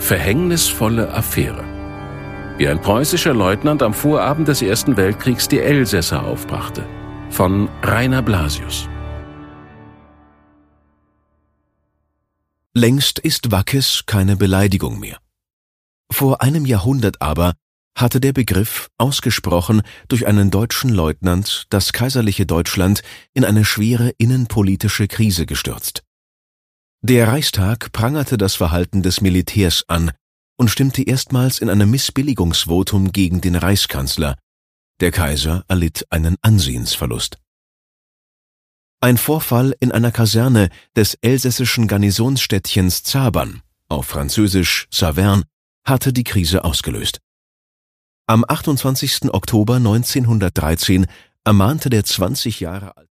verhängnisvolle Affäre. Wie ein preußischer Leutnant am Vorabend des Ersten Weltkriegs die Elsässer aufbrachte. Von Rainer Blasius. Längst ist Wackes keine Beleidigung mehr. Vor einem Jahrhundert aber hatte der Begriff, ausgesprochen durch einen deutschen Leutnant, das kaiserliche Deutschland in eine schwere innenpolitische Krise gestürzt. Der Reichstag prangerte das Verhalten des Militärs an und stimmte erstmals in einem Missbilligungsvotum gegen den Reichskanzler. Der Kaiser erlitt einen Ansehensverlust. Ein Vorfall in einer Kaserne des elsässischen Garnisonsstädtchens Zabern, auf Französisch Saverne, hatte die Krise ausgelöst. Am 28. Oktober 1913 ermahnte der 20 Jahre alte